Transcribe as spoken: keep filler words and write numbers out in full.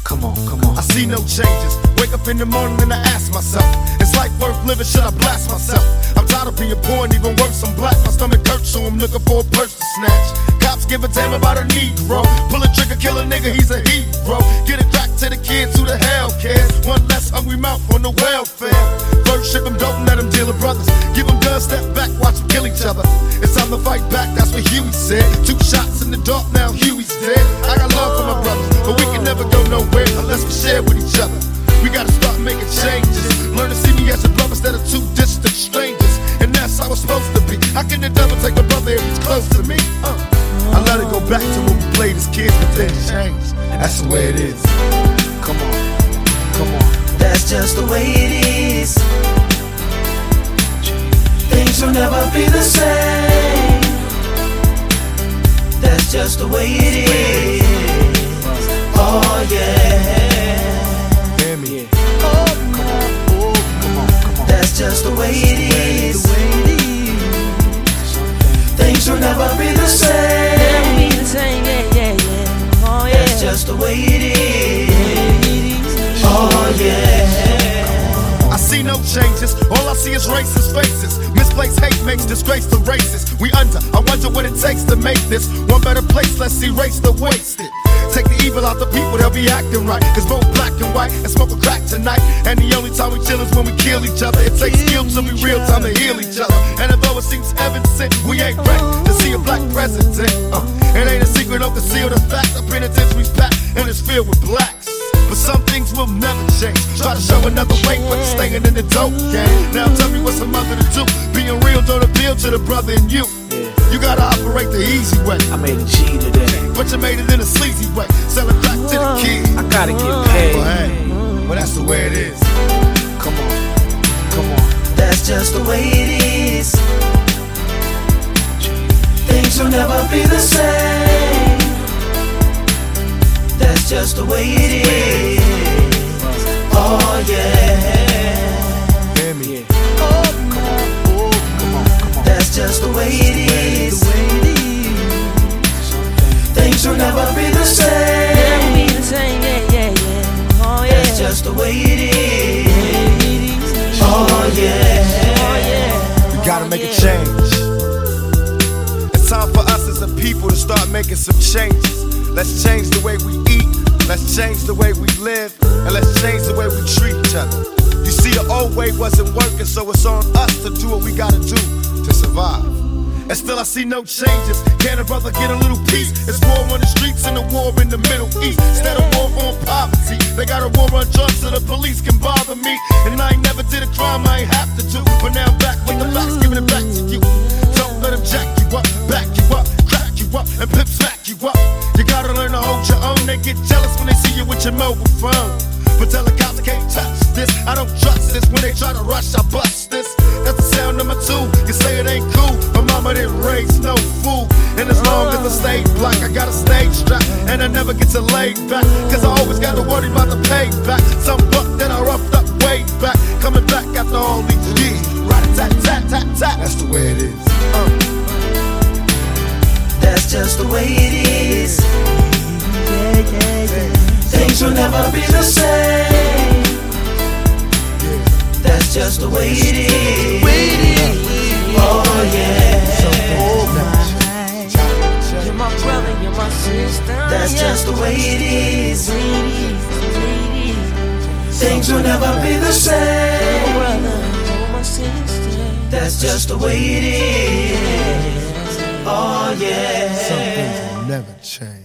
Come on, come on. I see no changes. Wake up in the morning and I ask myself, is life worth living? Should I blast myself? I'm tired of being poor and even worse, I'm black. My stomach hurts, so I'm looking for a purse to snatch. Cops give a damn about a Negro. Pull a trigger, kill a nigga, he's a hero. Get it back to the kids who the hell cares. One less hungry mouth on the welfare. First ship them, don't let them deal with brothers. Give them guns, step back, watch them kill each other. It's time to fight back, that's what Huey said. Two shots in the dark, now Huey's dead. I got love for my brothers, but we can never go nowhere unless we share with each other. We gotta start making changes. Learn to see me as a brother instead of two distant strangers. And that's how it's supposed to be. How can the devil take my brother if he's close to me? Uh. I let it go back to when we played as kids, but then changed. That's the way it is. Come on, come on. That's just the way it is. Things will never be the same. That's just the way it is. Oh yeah. Hear me. Oh, come on, oh, come on, come on. That's just the way it is. Things will never be the same. Never be the same, yeah, yeah, yeah. Oh yeah. That's just the way it is. Oh yeah. I see no changes, all I see is racist faces. Misplaced hate makes disgrace to races. We under, I wonder what it takes to make this one better place. Let's erase the wasted. Take the evil out the people, they'll be acting right. Cause both black and white and smoke a crack tonight. And the only time we chill is when we kill each other. It takes skill to be real time to heal each other. And although it seems evident, we ain't ready to see a black president. uh, It ain't a secret, don't conceal the fact. The penitentiary's packed and it's filled with blacks. But some things will never change. Try to show another way, but it's staying in the dope game. Now tell me what's a mother to do. Being real don't appeal to the brother in you. You gotta operate the easy way. I made a G today, but you made it in a sleazy way. Selling back to the kids. I gotta get paid. Well, hey, well that's the way it is. Come on, come on. That's just the way it is. Things will never be the same. That's just the way it is. Oh yeah. Hear me. Oh, come on, oh, come on, come on. That's just the way it is. Things will never be the same. Never be the same, yeah, yeah, yeah. Oh yeah. That's just the way it is. Oh yeah. Oh yeah. We gotta make a change. It's time for us as a people to start making some changes. Let's change the way we eat. Let's change the way we live. And let's change the way we treat each other. You see, the old way wasn't working, so it's on us to do what we gotta do to survive. And still I see no changes. Can a brother get a little peace? It's war on the streets and a war in the Middle East. Instead of war on poverty, they got a war on drugs so the police can bother me. And I ain't never did a crime I ain't have to do. But now I'm back with the facts, giving it back to you. Don't let them jack you up, back you up, crack you up, and pimp smack you up. You gotta learn to hold your own. They get jealous when they see you with your mobile phone. But tell the cops I can't touch this. I don't trust this. When they try to rush, I bust this. That's the sound number two. You say it ain't cool. My mama didn't raise no fool. And as long as I stay black, I got a stage strap. And I never get to lay back. Cause I always gotta worry about the payback. Some buck that I roughed up way back. Coming back after all these years. Rat-a-tat-tat-tat-tat. That's the way it is. Uh. That's just the way it is. Yeah, yeah, yeah. Things will never be the same. That's just the way it is. Oh yeah. You're my brother, you're my sister. That's just the way it is. Things will never be the same. That's just the way it is. Oh yeah. Some things will never change.